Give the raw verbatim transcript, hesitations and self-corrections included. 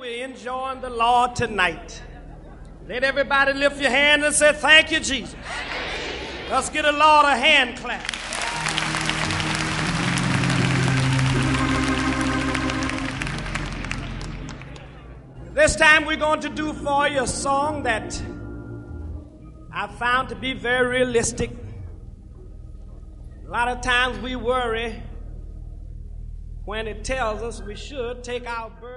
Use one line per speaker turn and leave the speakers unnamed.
we're enjoying the Lord tonight. Let everybody lift your hand and say, thank you, Jesus. Let's get a Lord a hand clap. This time we're going to do for you a song that I found to be very realistic. A lot of times we worry when it tells us we should take our burden.